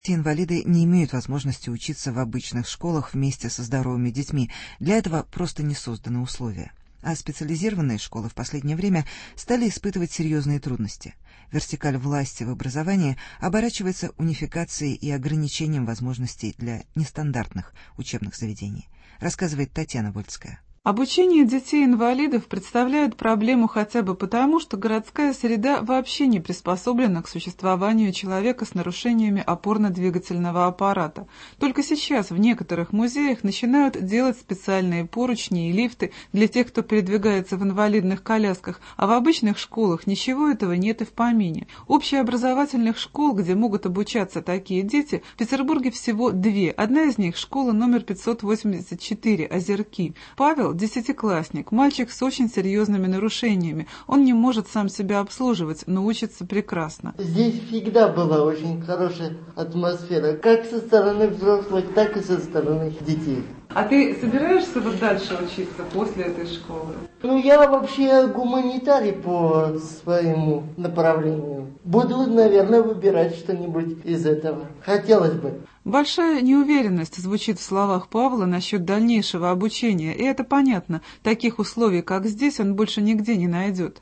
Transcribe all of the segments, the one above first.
Инвалиды не имеют возможности учиться в обычных школах вместе со здоровыми детьми. Для этого просто не созданы условия. А специализированные школы в последнее время стали испытывать серьезные трудности. Вертикаль власти в образовании оборачивается унификацией и ограничением возможностей для нестандартных учебных заведений, рассказывает Татьяна Вольская. Обучение детей-инвалидов представляет проблему хотя бы потому, что городская среда вообще не приспособлена к существованию человека с нарушениями опорно-двигательного аппарата. Только сейчас в некоторых музеях начинают делать специальные поручни и лифты для тех, кто передвигается в инвалидных колясках, а в обычных школах ничего этого нет и в помине. Общеобразовательных школ, где могут обучаться такие дети, в Петербурге всего 2. Одна из них – школа номер 584 «Озерки». Павел – десятиклассник, мальчик с очень серьезными нарушениями. Он не может сам себя обслуживать, но учится прекрасно. Здесь всегда была очень хорошая атмосфера, как со стороны взрослых, так и со стороны детей. А ты собираешься вот дальше учиться после этой школы? Я вообще гуманитарий по своему направлению. Буду, наверное, выбирать что-нибудь из этого. Хотелось бы. Большая неуверенность звучит в словах Павла насчет дальнейшего обучения, и это понятно. Таких условий, как здесь, он больше нигде не найдет.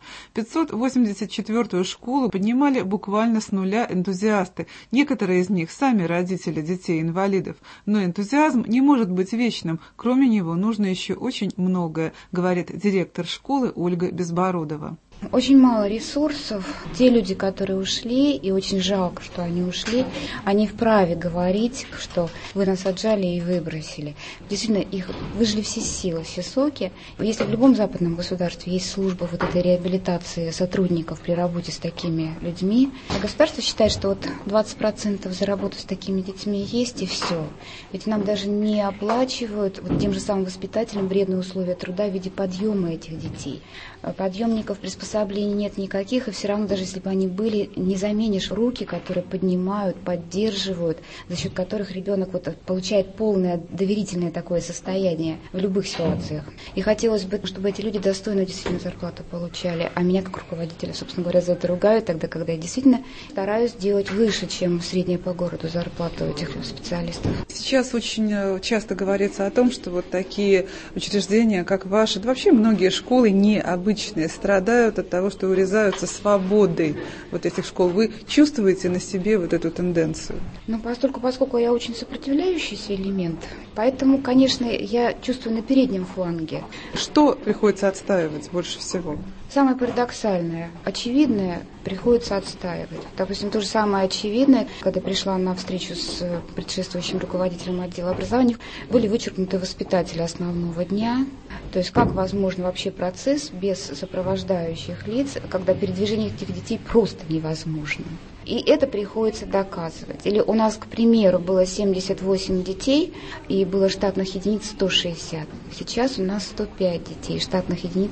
584-ю школу поднимали буквально с нуля энтузиасты. Некоторые из них сами родители детей-инвалидов. Но энтузиазм не может быть вечным. Кроме него нужно еще очень многое, говорит директор школы Ольга Безбородова. Очень мало ресурсов. Те люди, которые ушли, и очень жалко, что они ушли, они вправе говорить, что вы нас отжали и выбросили. Действительно, их выжили все силы, все соки. Если в любом западном государстве есть служба вот этой реабилитации сотрудников при работе с такими людьми, а государство считает, что вот 20% за работу с такими детьми есть, и все. Ведь нам даже не оплачивают вот тем же самым воспитателям вредные условия труда в виде подъема этих детей. Подъемников, приспособлений нет никаких, и все равно, даже если бы они были, не заменишь руки, которые поднимают, поддерживают, за счет которых ребенок вот получает полное доверительное такое состояние в любых ситуациях. И хотелось бы, чтобы эти люди достойную действительно зарплату получали, а меня как руководителя, собственно говоря, за это ругают тогда, когда я действительно стараюсь делать выше, чем средняя по городу зарплату этих специалистов. Сейчас очень часто говорится о том, что вот такие учреждения, как ваши, да вообще многие школы необычные, страдают от того, что урезаются свободой вот этих школ. Вы чувствуете на себе вот эту тенденцию? Поскольку я очень сопротивляющийся элемент, поэтому, конечно, я чувствую на переднем фланге. Что приходится отстаивать больше всего? Самое парадоксальное, очевидное приходится отстаивать. Допустим, то же самое очевидное, когда пришла на встречу с предшествующим руководителем отдела образования, были вычеркнуты воспитатели основного дня. То есть как возможно вообще процесс без сопровождающих лиц, когда передвижение этих детей просто невозможно. И это приходится доказывать. Или у нас, к примеру, было 78 детей, и было штатных единиц 160. Сейчас у нас 105 детей, штатных единиц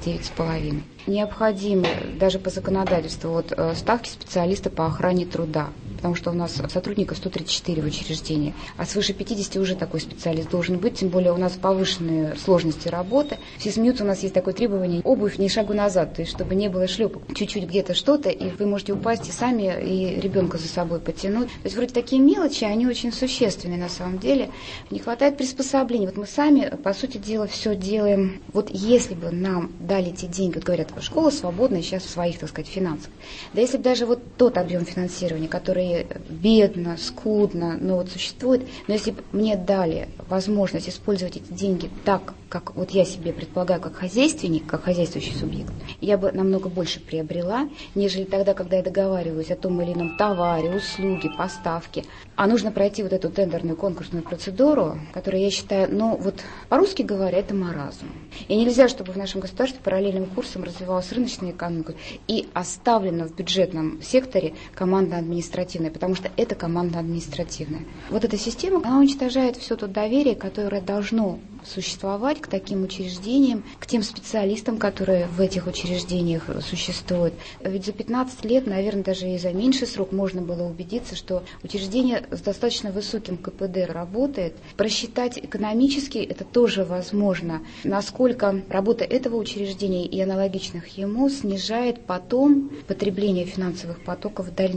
149,5. Необходимы даже по законодательству ставки специалиста по охране труда, потому что у нас сотрудников 134 в учреждении, а свыше 50 уже такой специалист должен быть, тем более у нас повышенные сложности работы. Все смеются, у нас есть такое требование: обувь ни шагу назад, то есть чтобы не было шлепок. Чуть-чуть где-то что-то, и вы можете упасть и сами, и ребенка за собой потянуть. То есть вроде такие мелочи, они очень существенные на самом деле. Не хватает приспособлений. Вот мы сами, по сути дела, все делаем. Вот если бы нам дали те деньги, вот говорят, школа свободная сейчас в своих, так сказать, финансах. Да если бы даже вот тот объем финансирования, который бедно, скудно, но вот существует, но если бы мне дали возможность использовать эти деньги так, как вот я себе предполагаю, как хозяйственник, как хозяйствующий субъект, я бы намного больше приобрела, нежели тогда, когда я договариваюсь о том или ином товаре, услуге, поставке. А нужно пройти вот эту тендерную конкурсную процедуру, которая, я считаю, по-русски говоря, это маразм. И нельзя, чтобы в нашем государстве параллельным курсом развивалась рыночная экономика и оставлена в бюджетном секторе командно-административная, потому что это командно-административная. Вот эта система, она уничтожает все то доверие, которое должно существовать к таким учреждениям, к тем специалистам, которые в этих учреждениях существуют. Ведь за 15 лет, наверное, даже и за меньший срок можно было убедиться, что учреждение с достаточно высоким КПД работает. Просчитать экономически это тоже возможно, насколько работа этого учреждения и аналогичных ему снижает потом потребление финансовых потоков в дальнейшем.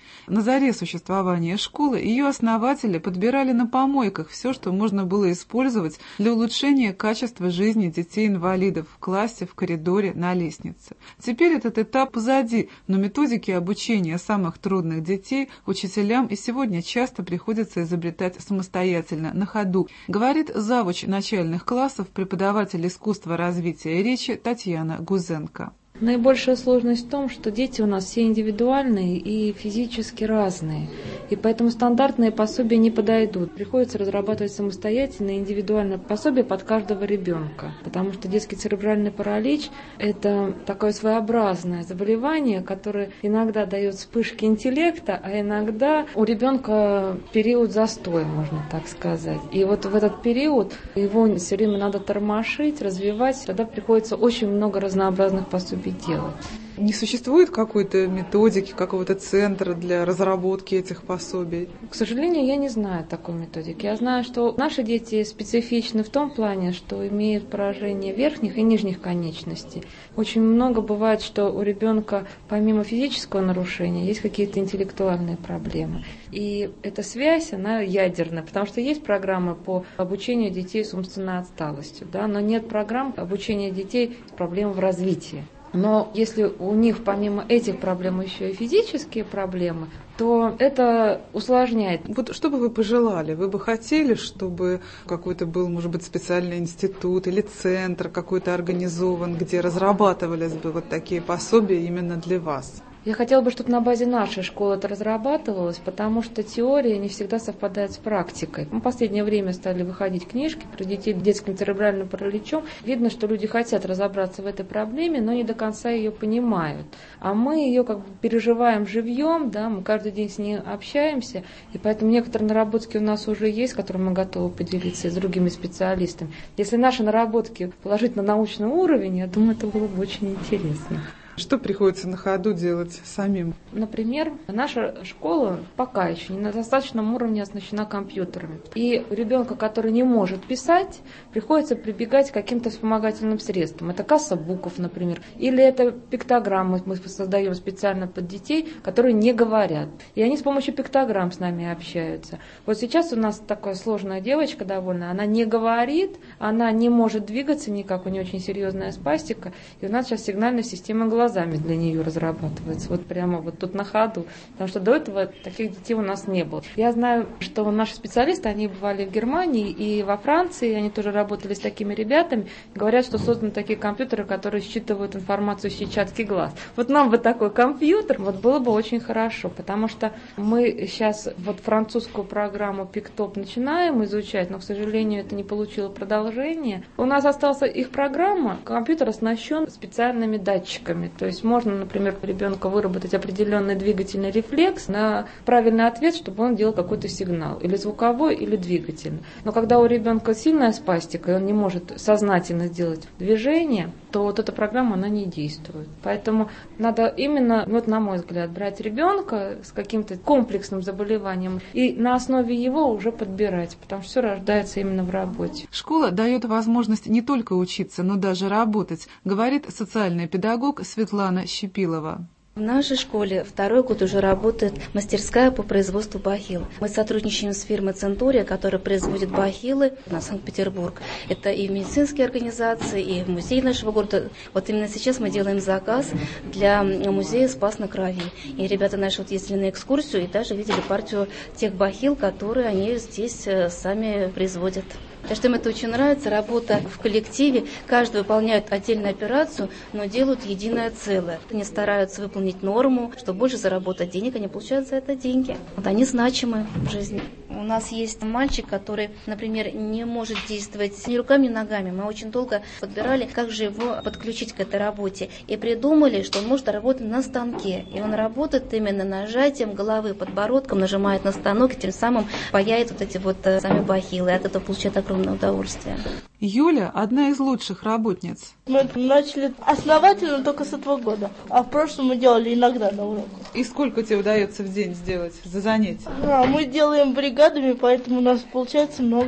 На заре существования школы ее основатели подбирали на помойках все, что можно было использовать для улучшения качества жизни детей-инвалидов в классе, в коридоре, на лестнице. Теперь этот этап позади, но методики обучения самых трудных детей учителям и сегодня часто приходится изобретать самостоятельно, на ходу, говорит завуч начальных классов, преподаватель искусства развития речи Татьяна Гузенко. Наибольшая сложность в том, что дети у нас все индивидуальные и физически разные, и поэтому стандартные пособия не подойдут. Приходится разрабатывать самостоятельно индивидуальное пособие под каждого ребенка, потому что детский церебральный паралич – это такое своеобразное заболевание, которое иногда дает вспышки интеллекта, а иногда у ребенка период застоя, можно так сказать. И вот в этот период его все время надо тормошить, развивать, тогда приходится очень много разнообразных пособий делать. Не существует какой-то методики, какого-то центра для разработки этих пособий? К сожалению, я не знаю такой методики. Я знаю, что наши дети специфичны в том плане, что имеют поражение верхних и нижних конечностей. Очень много бывает, что у ребенка помимо физического нарушения есть какие-то интеллектуальные проблемы. И эта связь, она ядерная, потому что есть программы по обучению детей с умственной отсталостью, да, но нет программ обучения детей с проблемами в развитии. Но если у них помимо этих проблем еще и физические проблемы, то это усложняет. Вот что бы вы пожелали? Вы бы хотели, чтобы какой-то был, может быть, специальный институт или центр какой-то организован, где разрабатывались бы вот такие пособия именно для вас? Я хотела бы, чтобы на базе нашей школы это разрабатывалось, потому что теория не всегда совпадает с практикой. В последнее время стали выходить книжки про детей с детским церебральным параличом. Видно, что люди хотят разобраться в этой проблеме, но не до конца ее понимают. А мы ее как бы переживаем живьем, да, мы каждый день с ней общаемся, и поэтому некоторые наработки у нас уже есть, которыми мы готовы поделиться с другими специалистами. Если наши наработки положить на научный уровень, я думаю, это было бы очень интересно. Что приходится на ходу делать самим? Например, наша школа пока еще не на достаточном уровне оснащена компьютерами. И у ребенка, который не может писать, приходится прибегать к каким-то вспомогательным средствам. Это касса букв, например. Или это пиктограммы мы создаем специально под детей, которые не говорят. И они с помощью пиктограмм с нами общаются. Вот сейчас у нас такая сложная девочка довольно. Она не говорит, она не может двигаться никак, у нее очень серьезная спастика. И у нас сейчас сигнальная система глазами для нее разрабатывается, вот прямо вот тут на ходу, потому что до этого таких детей у нас не было. Я знаю, что наши специалисты, они бывали в Германии и во Франции, они тоже работали с такими ребятами, говорят, что созданы такие компьютеры, которые считывают информацию с сетчатки глаз. Вот нам бы такой компьютер, вот было бы очень хорошо, потому что мы сейчас вот французскую программу PicTop начинаем изучать, но, к сожалению, это не получило продолжения. У нас осталась их программа, компьютер оснащен специальными датчиками. То есть можно, например, у ребенка выработать определенный двигательный рефлекс на правильный ответ, чтобы он делал какой-то сигнал, или звуковой, или двигательный. Но когда у ребенка сильная спастика, и он не может сознательно сделать движение, то вот эта программа, она не действует. Поэтому надо именно, вот на мой взгляд, брать ребенка с каким-то комплексным заболеванием и на основе его уже подбирать, потому что все рождается именно в работе. Школа дает возможность не только учиться, но даже работать, говорит социальный педагог Светлана Щепилова. В нашей школе второй год уже работает мастерская по производству бахил. Мы сотрудничаем с фирмой «Центурия», которая производит бахилы на Санкт-Петербург. Это и медицинские организации, и музей нашего города. Вот именно сейчас мы делаем заказ для музея «Спас на крови». И ребята наши вот ездили на экскурсию и даже видели партию тех бахил, которые они здесь сами производят. Так что им это очень нравится, работа в коллективе. Каждый выполняет отдельную операцию, но делают единое целое. Они стараются выполнить норму, чтобы больше заработать денег, они получают за это деньги. Вот они значимы в жизни. У нас есть мальчик, который, например, не может действовать ни руками, ни ногами. Мы очень долго подбирали, как же его подключить к этой работе. И придумали, что он может работать на станке. И он работает именно нажатием головы, подбородком, нажимает на станок, и тем самым паяет вот эти вот сами бахилы. И от этого получает огромное удовольствие. Юля – одна из лучших работниц. Мы начали основательно только с этого года, а в прошлом мы делали иногда на уроках. И сколько тебе удается в день сделать за занятия? Мы делаем бригадами, поэтому у нас получается много.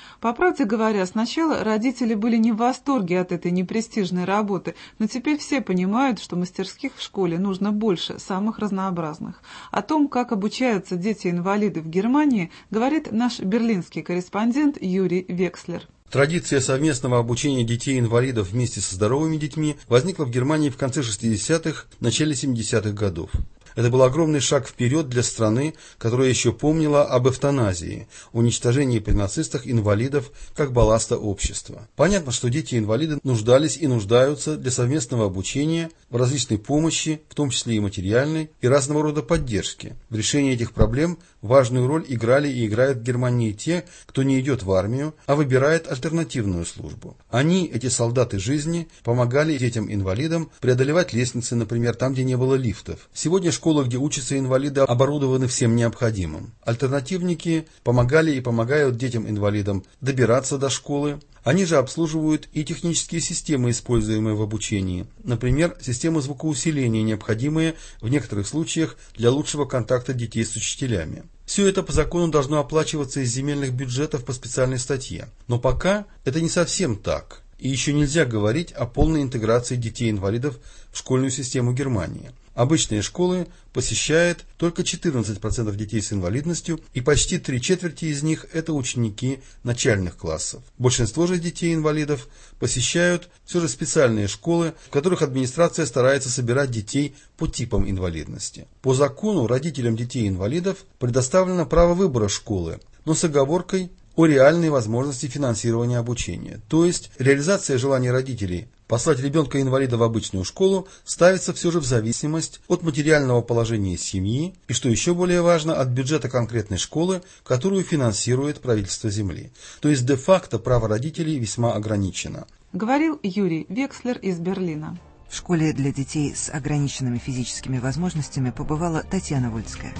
По правде говоря, сначала родители были не в восторге от этой непрестижной работы, но теперь все понимают, что мастерских в школе нужно больше, самых разнообразных. О том, как обучаются дети-инвалиды в Германии, говорит наш берлинский корреспондент Юрий Векслер. Традиция совместного обучения детей-инвалидов вместе со здоровыми детьми возникла в Германии в конце 60-х, начале 70-х годов. Это был огромный шаг вперед для страны, которая еще помнила об эвтаназии, уничтожении при нацистах инвалидов как балласта общества. Понятно, что дети-инвалиды нуждались и нуждаются для совместного обучения в различной помощи, в том числе и материальной, и разного рода поддержки. В решении этих проблем важную роль играли и играют в Германии те, кто не идет в армию, а выбирает альтернативную службу. Они, эти солдаты жизни, помогали детям-инвалидам преодолевать лестницы, например, там, где не было лифтов. Сегодня школы, где учатся инвалиды, оборудованы всем необходимым. Альтернативники помогали и помогают детям-инвалидам добираться до школы. Они же обслуживают и технические системы, используемые в обучении. Например, системы звукоусиления, необходимые в некоторых случаях для лучшего контакта детей с учителями. Все это по закону должно оплачиваться из земельных бюджетов по специальной статье. Но пока это не совсем так. И еще нельзя говорить о полной интеграции детей-инвалидов в школьную систему Германии. Обычные школы посещает только 14% детей с инвалидностью, и почти 3/4 из них – это ученики начальных классов. Большинство же детей-инвалидов посещают все же специальные школы, в которых администрация старается собирать детей по типам инвалидности. По закону родителям детей-инвалидов предоставлено право выбора школы, но с оговоркой о реальной возможности финансирования обучения. То есть реализация желаний родителей послать ребенка-инвалида в обычную школу ставится все же в зависимость от материального положения семьи и, что еще более важно, от бюджета конкретной школы, которую финансирует правительство земли. То есть де-факто право родителей весьма ограничено. Говорил Юрий Векслер из Берлина. В школе для детей с ограниченными физическими возможностями побывала Татьяна Вольская.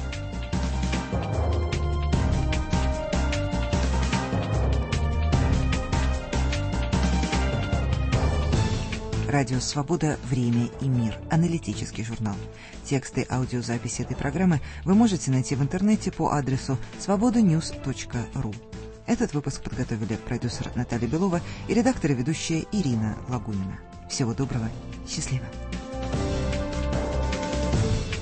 Радио «Свобода. Время и мир». Аналитический журнал. Тексты аудиозаписи этой программы вы можете найти в интернете по адресу svobodanews.ru. Этот выпуск подготовили продюсер Наталья Белова и редактор и ведущая Ирина Лагунина. Всего доброго. Счастливо.